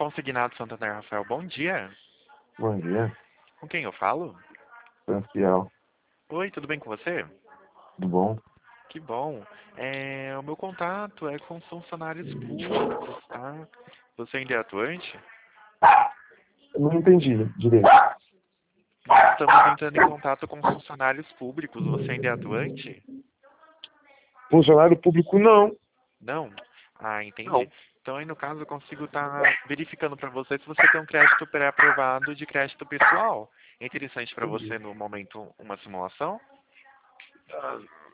Consignado Santander, Rafael, bom dia. Bom dia, Com quem eu falo? Franciel. Oi, tudo bem com você? Tudo bom? Que bom. O meu contato é com funcionários públicos, tá? Você ainda é atuante? Eu não entendi direito. Nós estamos entrando em contato com funcionários públicos. Você ainda é atuante? Funcionário público, não. Não? Ah, entendi. Não. Então, aí no caso, eu consigo estar verificando para você se você tem um crédito pré-aprovado de crédito pessoal. É interessante para Entendi. você, no momento, uma simulação?